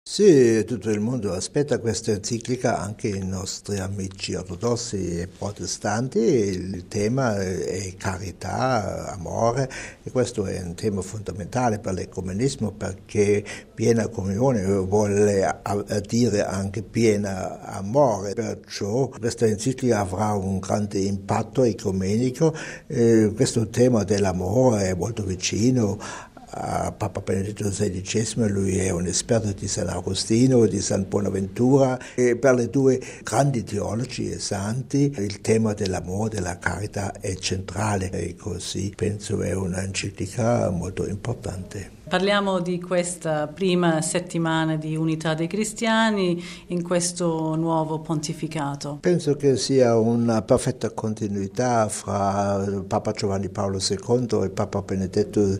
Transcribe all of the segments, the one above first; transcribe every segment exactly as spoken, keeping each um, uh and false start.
Sì, tutto il mondo aspetta questa enciclica, anche i nostri amici ortodossi e protestanti. Il tema è carità, amore, e questo è un tema fondamentale per l'ecumenismo, perché piena comunione vuole a- a dire anche piena amore, perciò questa enciclica avrà un grande impatto ecumenico. Eh, questo tema dell'amore è molto vicino a Papa Benedetto sedicesimo. Lui è un esperto di San Agostino, di San Bonaventura, e per le due grandi teologi e santi il tema dell'amore, della carità è centrale, e così penso è un'enciclica molto importante. Parliamo di questa prima settimana di unità dei cristiani in questo nuovo pontificato. Penso che sia una perfetta continuità fra Papa Giovanni Paolo secondo e Papa Benedetto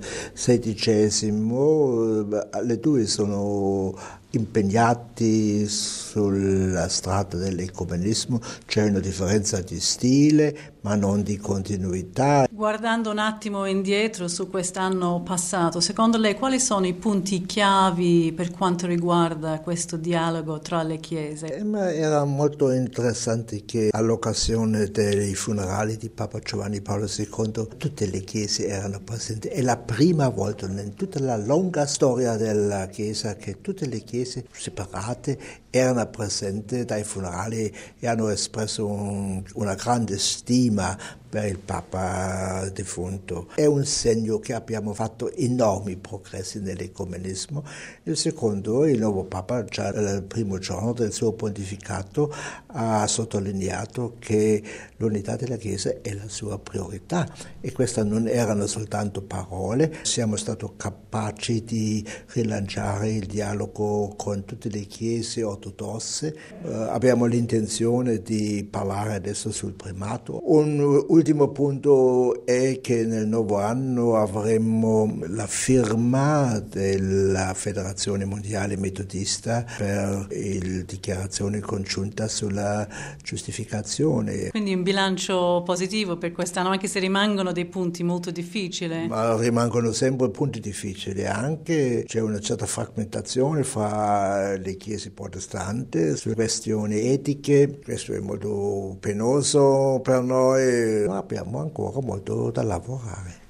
sedicesimo. Le due sono impegnati sulla strada dell'ecumenismo. C'è una differenza di stile, ma non di continuità. Guardando un attimo indietro su quest'anno passato, secondo lei quali sono i punti chiavi per quanto riguarda questo dialogo tra le chiese? Eh, ma era molto interessante che all'occasione dei funerali di Papa Giovanni Paolo secondo tutte le chiese erano presenti. È la prima volta in tutta la lunga storia della Chiesa che tutte le chiese separate erano presenti dai funerali e hanno espresso un, una grande stima per il Papa defunto. È un segno che abbiamo fatto enormi progressi nell'ecumenismo. Il secondo, il nuovo Papa, già dal primo giorno del suo pontificato, ha sottolineato che l'unità della Chiesa è la sua priorità, e queste non erano soltanto parole. Siamo stati capaci di rilanciare il dialogo con tutte le chiese ortodosse. Uh, abbiamo l'intenzione di parlare adesso sul primato. Un ultimo punto è che nel nuovo anno avremo la firma della Federazione Mondiale Metodista per la dichiarazione congiunta sulla giustificazione. Quindi un bilancio positivo per quest'anno, anche se rimangono dei punti molto difficili. Ma rimangono sempre punti difficili, anche c'è una certa frammentazione fra le chiese protestanti su questioni etiche. Questo è molto penoso per noi, ma abbiamo ancora molto da lavorare.